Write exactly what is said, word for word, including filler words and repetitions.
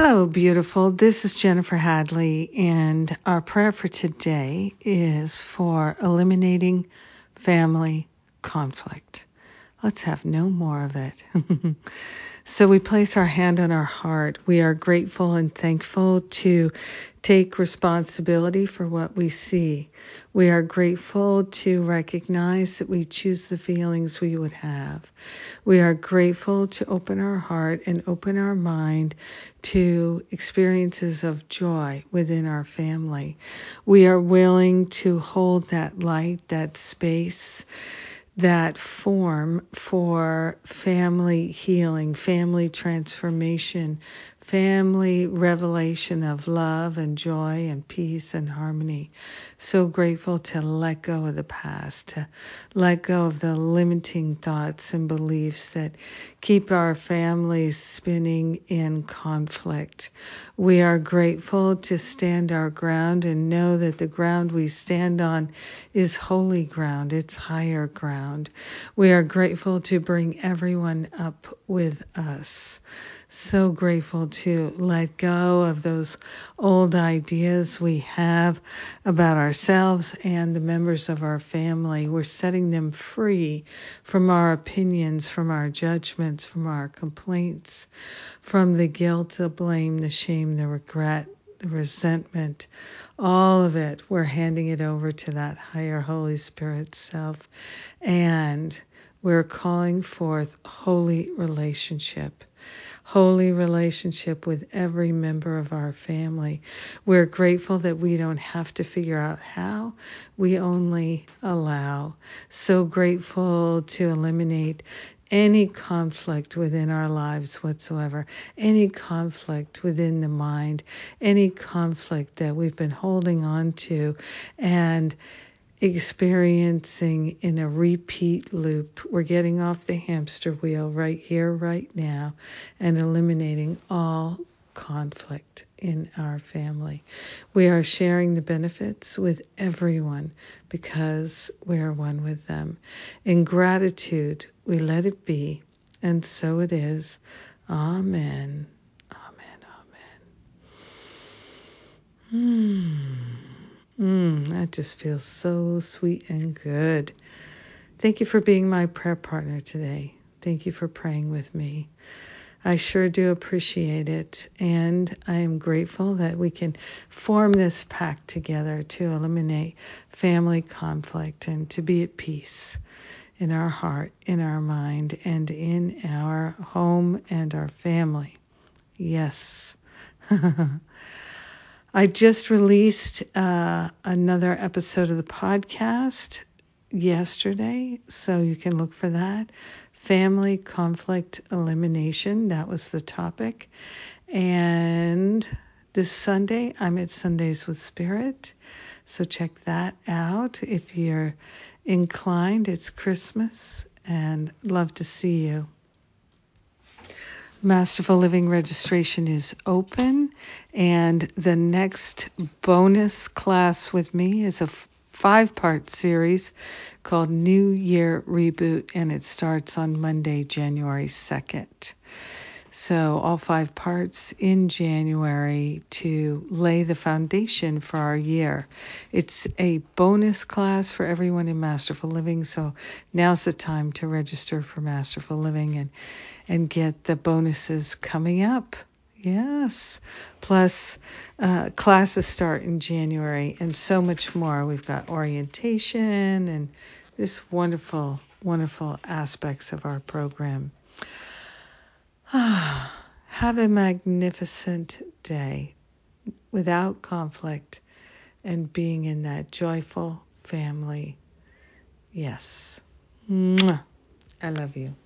Hello, beautiful. This is Jennifer Hadley, and our prayer for today is for eliminating family conflict. Let's have no more of it. So we place our hand on our heart. We are grateful and thankful to take responsibility for what we see. We are grateful to recognize that we choose the feelings we would have. We are grateful to open our heart and open our mind to experiences of joy within our family. We are willing to hold that light, that space, that form for family healing, family transformation, family revelation of love and joy and peace and harmony. So grateful to let go of the past, to let go of the limiting thoughts and beliefs that keep our families spinning in conflict. We are grateful to stand our ground and know that the ground we stand on is holy ground. It's higher ground. We are grateful to bring everyone up with us. So grateful to let go of those old ideas we have about ourselves and the members of our family. We're setting them free from our opinions, from our judgments, from our complaints, from the guilt, the blame, the shame, the regret, the resentment, all of it. We're handing it over to that higher Holy Spirit self. And we're calling forth holy relationship. Holy relationship with every member of our family. We're grateful that we don't have to figure out how. We only allow. So grateful to eliminate any conflict within our lives whatsoever, any conflict within the mind, any conflict that we've been holding on to and experiencing in a repeat loop. We're getting off the hamster wheel right here, right now, and eliminating all conflict in our family. We are sharing the benefits with everyone because we are one with them. In gratitude, we let it be, and so it is. Amen. Amen. Amen. Hmm. Mm, that just feels so sweet and good. Thank you for being my prayer partner today. Thank you for praying with me. I sure do appreciate it, and I am grateful that we can form this pact together to eliminate family conflict and to be at peace in our heart, in our mind, and in our home and our family. Yes. I just released uh, another episode of the podcast yesterday, so you can look for that. Family conflict elimination, that was the topic. And this Sunday, I'm at Sundays with Spirit, so check that out if you're inclined. It's Christmas, and love to see you. Masterful Living registration is open, and the next bonus class with me is a five-part series called New Year Reboot, and it starts on Monday, January second. So all five parts in January to lay the foundation for our year. It's a bonus class for everyone in Masterful Living, so now's the time to register for Masterful Living and and get the bonuses coming up. Yes. Plus, uh, classes start in January and so much more. We've got orientation and just wonderful, wonderful aspects of our program. Have a magnificent day without conflict and being in that joyful family. Yes. Mwah. I love you.